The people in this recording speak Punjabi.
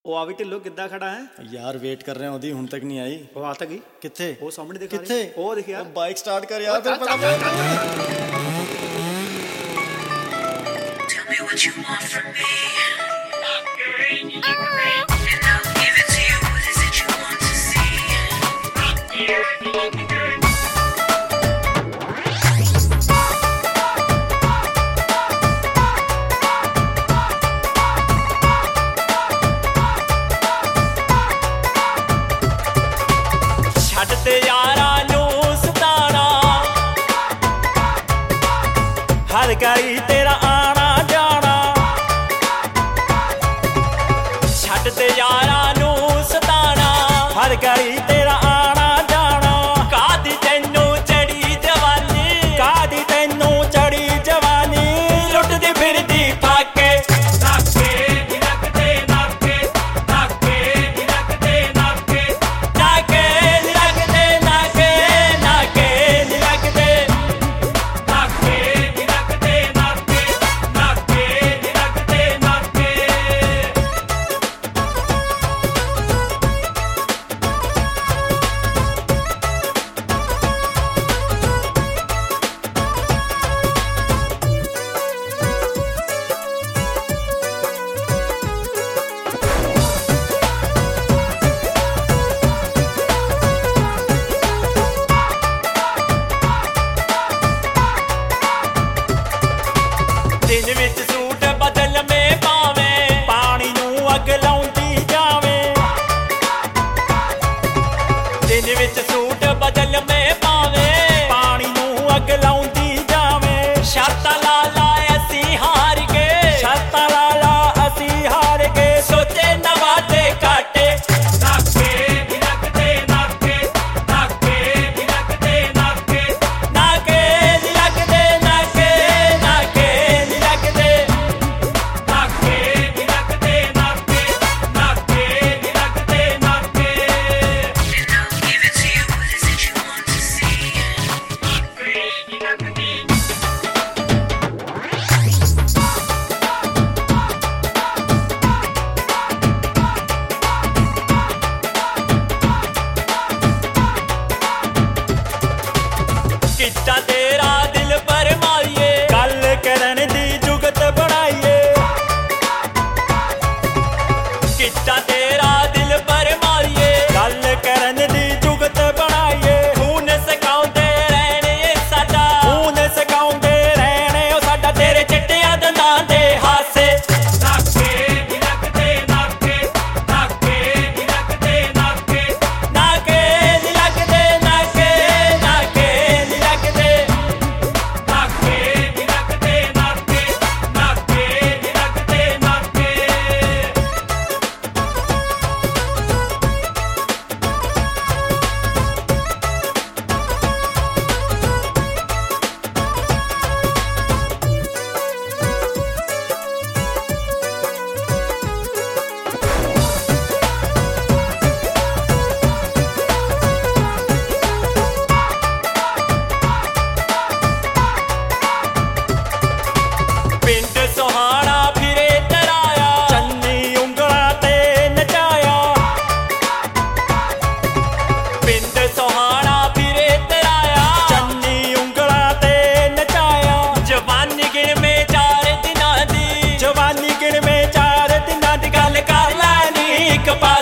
ਉਹ ਆ ਵੀ ਢਿੱਲੋਂ ਕਿੱਦਾਂ ਖੜਾ ਹੈ यार वेट कर रहे हैं ओदी हुण तक नहीं आई। ਉਹ ਆ ਤਾਂ ਗਈ किथे ਉਹ ਸਾਹਮਣੇ ਦਿਖਾ किथे ਉਹ ਦਿਖਿਆ बाइक स्टार्ट कर यार फिर Tell me what you want from me. And I'll give it to you. What is it you want to see? ਛੱਡ ਤੇ ਯਾਰਾਂ ਨੂੰ ਸਤਾਣਾ ਹਰ ਗਲੀ ਤੇਰਾ ਆਣਾ ਜਾਣਾ ਛੱਡ ਤੇ ਯਾਰਾਂ ਨੂੰ ਸਤਾਣਾ ਹਰ ਗਲੀ ਤੇਰਾ ਆਣਾ ਜਾਣਾ ਕਾਦੀ ਤੈਨੂੰ ਚੜੀ ਜਵਾਨੀ ਕਾਦੀ ਤੈਨੂੰ ਚੜੀ ਜਵਾਨੀ ਲੁੱਟਦੀ ਫਿਰਦੀ ਫਾਕੇ ਦਿਨ ਵਿੱਚ ਸੂਟ ਬਦਲਵੇਂ ਪਾਵੇਂ ਪਾਣੀ ਨੂੰ ਅੱਗ ਲਾਉਂਦੀ ਜਾਵੇਂ ਦਿਨ ਵਿੱਚ ਸੂਟ ਬਦਲਵੇਂ ਪਾਵੇਂ ਪਾਣੀ ਨੂੰ ਅੱਗ ਲਾਉਂਦੀ ਜਾਵੇਂ ਸ਼ਰਤਾਂ ਲਾ ਲਾ ਅਸੀਂ ਹਾਰ ਗਏ ਸ਼ਰਤਾਂ ਲਾ ਲਾ ਅਸੀਂ ਹਾਰ ਗਏ ਸੋਚੇ ਨਾ ਵਾਦੇ ਘਾਟੇ And I'll give it to you. What is it you want to see? ਕਿੱਦਾਂ ਤੇਰਾ ਦਿਲ ਪਰ ਮਾਰੀਏ ਗੱਲ ਕਰਨ ਦੀ ਜੁਗਤ ਬਣਾਈਏ ਕਿੱਦਾਂ ਤੇਰਾ ਦਿਲ ਪਰ ਮਾਰੀਏ ਗੱਲ ਕਰਨ ਦੀ ਜੁਗਤ ਬਣਾਈਏ ਖੂਨ ਸਕਾਉਂਦੇ ਰਹਿਣੇ ਸਾਡਾ ਖੂਨ ਸਕਾਉਂਦੇ ਰਹਿਣੇ ਉਹ ਸਾਡਾ ਤੇਰੇ ਚਿੱਟਿਆਂ ਦੰਦਾਂ ਦੇ ਹਾਸੇ ਨਾਕੇ ਨੀ ਲੱਗਦੇ ਨਾਕੇ ਨਾਕੇ ਨੀ ਲੱਗਦੇ ਪਿੰਡ ਸੁਹਾਣਾ ਫਿਰੇ ਤਰਾਇਆ ਚੰਨੀ ਉਂਗਲਾਂ ਤੇ ਨਚਾਇਆ ਪਿੰਡ ਸੁਹਾਣਾ ਫਿਰੇ ਤਰਾਇਆ ਚੰਨੀ ਉਂਗਲਾਂ ਤੇ ਨਚਾਇਆ ਜਵਾਨੀ ਗਿਣਵੇਂ 4 ਦਿਨਾਂ ਦੀ ਜਵਾਨੀ ਗਿਣਵੇਂ 4 ਦਿਨਾਂ ਦੀ ਗੱਲ ਕਰ ਲੈ ਨੀ ਇੱਕ ਪਾ